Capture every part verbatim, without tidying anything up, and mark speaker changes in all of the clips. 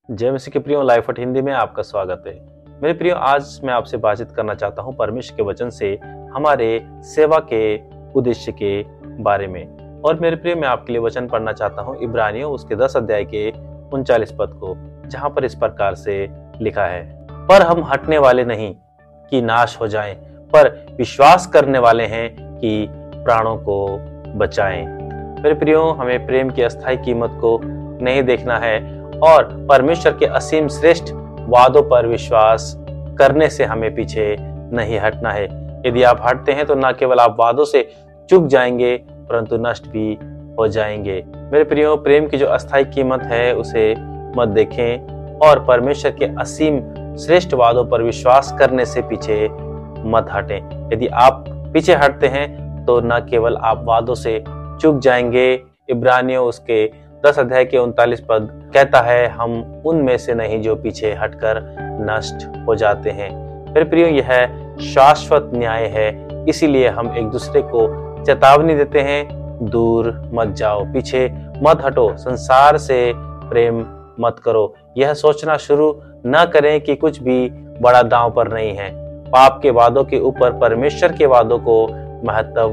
Speaker 1: जय मसीह के प्रियो, लाइफ एट हिंदी में आपका स्वागत है। मेरे प्रियो, आज मैं आपसे बातचीत करना चाहता हूँ परमेश्वर के वचन से हमारे सेवा के उद्देश्य के बारे में। और मेरे प्रियो, मैं आपके लिए वचन पढ़ना चाहता हूँ इब्रानियों उसके दस अध्याय के उनचालीस पद को, जहाँ पर इस प्रकार से लिखा है, पर हम हटने वाले नहीं कि नाश हो जाएं, पर विश्वास करने वाले हैं कि प्राणों को बचाएं। मेरे प्रियो, हमें प्रेम की अस्थायी कीमत को नहीं देखना है और परमेश्वर के असीम श्रेष्ठ वादों पर विश्वास करने से हमें पीछे नहीं हटना है। यदि आप हटते हैं तो न केवल आप वादों से चूक जाएंगे परंतु नष्ट भी हो जाएंगे। मेरे प्रियो, प्रेम की जो अस्थायी कीमत है उसे मत देखें और परमेश्वर के असीम श्रेष्ठ वादों पर विश्वास करने से पीछे मत हटें। यदि आप पीछे हटते हैं तो न केवल आप वादों से चूक जाएंगे। इब्रानियों उसके दस अध्याय के उनतालीस पद कहता है, हम उनमें से नहीं जो पीछे हटकर नष्ट हो जाते हैं। फिर प्रियो, यह शाश्वत न्याय है, इसीलिए हम एक दूसरे को चेतावनी देते हैं, दूर मत जाओ, पीछे मत हटो, संसार से प्रेम मत करो। यह सोचना शुरू न करें कि कुछ भी बड़ा दांव पर नहीं है। पाप के वादों के ऊपर परमेश्वर के वादों को महत्व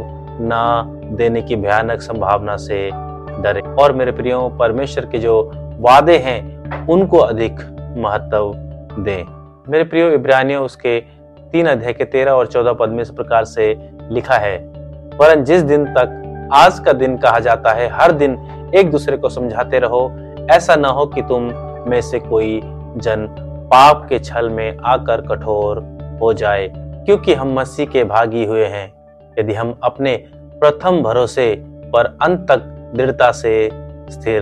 Speaker 1: न देने की भयानक संभावना से डरे। और मेरे प्रियो, परमेश्वर के जो वादे हैं उनको अधिक महत्व दें। मेरे प्रियो, इब्रानियों उसके तीन अध्याय के तेरह और चौदह पद में इस प्रकार से लिखा है, वरन जिस दिन तक आज का दिन कहा जाता है, हर दिन एक दूसरे को समझाते रहो, ऐसा न हो कि तुम में से कोई जन पाप के छल में आकर कठोर हो जाए, क्योंकि हम मसीह के भागी हुए हैं। यदि हम अपने प्रथम भरोसे पर अंत तक दृढ़ता से स्थिर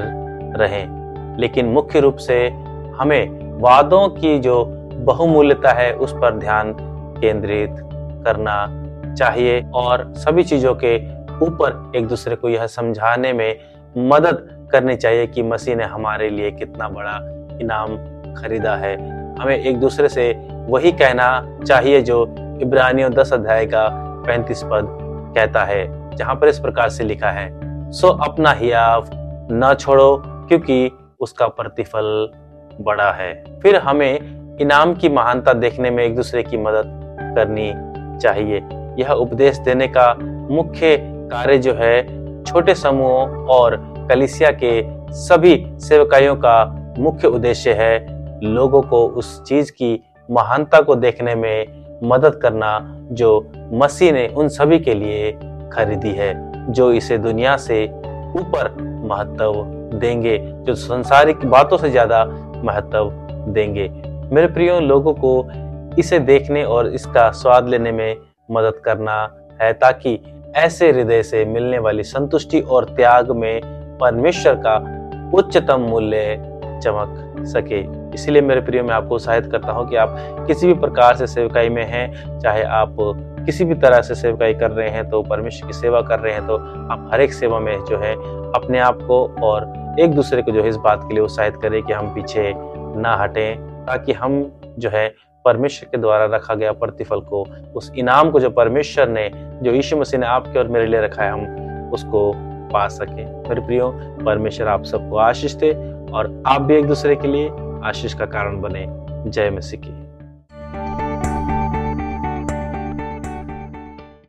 Speaker 1: रहें। लेकिन मुख्य रूप से हमें वादों की जो बहुमूल्यता है उस पर ध्यान केंद्रित करना चाहिए और सभी चीजों के ऊपर एक दूसरे को यह समझाने में मदद करनी चाहिए कि मसीह ने हमारे लिए कितना बड़ा इनाम खरीदा है। हमें एक दूसरे से वही कहना चाहिए जो इब्रानियों दस अध्याय का पैंतीस पद कहता है, जहां पर इस प्रकार से लिखा है, सो अपना हियाव न छोड़ो क्योंकि उसका प्रतिफल बड़ा है। फिर हमें इनाम की महानता देखने में एक दूसरे की मदद करनी चाहिए। यह उपदेश देने का मुख्य कार्य जो है छोटे समूहों और कलीसिया के सभी सेवकाइयों का मुख्य उद्देश्य है लोगों को उस चीज की महानता को देखने में मदद करना जो मसीह ने उन सभी के लिए खरीदी है, जो इसे दुनिया से ऊपर महत्व देंगे, जो संसारिक बातों से ज्यादा महत्व देंगे। मेरे प्रियो, लोगों को इसे देखने और इसका स्वाद लेने में मदद करना है ताकि ऐसे हृदय से मिलने वाली संतुष्टि और त्याग में परमेश्वर का उच्चतम मूल्य चमक सके। इसीलिए मेरे प्रियो, मैं आपको उत्साहित करता हूं कि आप किसी भी प्रकार से सेवकाई में हैं, चाहे आप किसी भी तरह से सेवकाई कर रहे हैं, तो परमेश्वर की सेवा कर रहे हैं, तो आप हर एक सेवा में जो है अपने आप को और एक दूसरे को जो है इस बात के लिए उत्साहित करें कि हम पीछे ना हटें, ताकि हम जो है परमेश्वर के द्वारा रखा गया प्रतिफल को, उस इनाम को जो परमेश्वर ने, जो यीशु मसीह ने आपके और मेरे लिए रखा है, हम उसको पा सकें। मेरे प्रियो, परमेश्वर आप सबको आशीष दे और आप भी एक दूसरे के लिए आशीष का कारण बने। जय मसीह की।